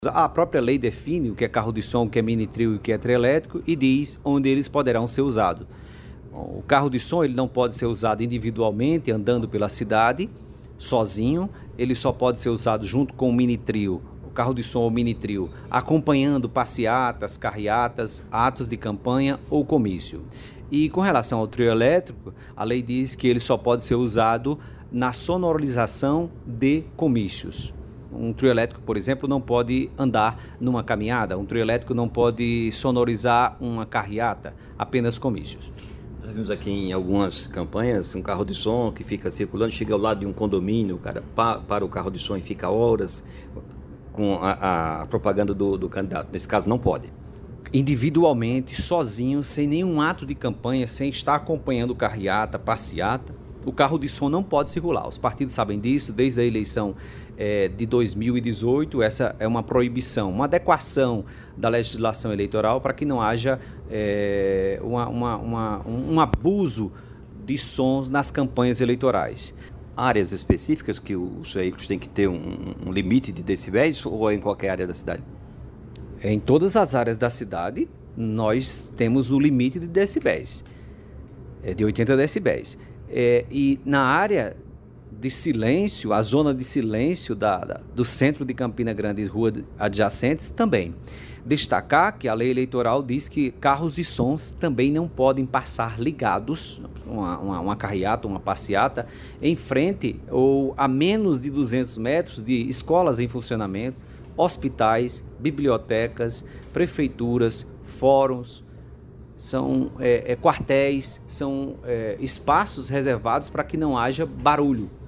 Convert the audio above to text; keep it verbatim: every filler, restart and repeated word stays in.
A própria lei define o que é carro de som, o que é mini trio e o que é trio elétrico e diz onde eles poderão ser usados. O carro de som ele não pode ser usado individualmente, andando pela cidade, sozinho. Ele só pode ser usado junto com o mini trio, o carro de som ou mini trio, acompanhando passeatas, carreatas, atos de campanha ou comício. E com relação ao trio elétrico, a lei diz que ele só pode ser usado na sonorização de comícios. Um trio elétrico, por exemplo, não pode andar numa caminhada, um trio elétrico não pode sonorizar uma carreata, apenas comícios. Nós vimos aqui em algumas campanhas um carro de som que fica circulando, chega ao lado de um condomínio, o cara pa, para o carro de som e fica horas com a, a propaganda do, do candidato. Nesse caso não pode. Individualmente, sozinho, sem nenhum ato de campanha, sem estar acompanhando carreata, passeata, o carro de som não pode circular. Os partidos sabem disso, desde a eleição é, de dois mil e dezoito, essa é uma proibição, uma adequação da legislação eleitoral para que não haja é, uma, uma, uma, um abuso de sons nas campanhas eleitorais. Áreas específicas que os veículos têm que ter um, um limite de decibéis ou é em qualquer área da cidade? Em todas as áreas da cidade, nós temos o limite de decibéis, é de oitenta decibéis. É, e na área de silêncio, a zona de silêncio da, da, do centro de Campina Grande e ruas adjacentes também. Destacar que a lei eleitoral diz que carros de sons também não podem passar ligados, uma, uma, uma carreata, uma passeata, em frente ou a menos de duzentos metros de escolas em funcionamento, hospitais, bibliotecas, prefeituras, fóruns, são é, é, quartéis, são é, espaços reservados para que não haja barulho.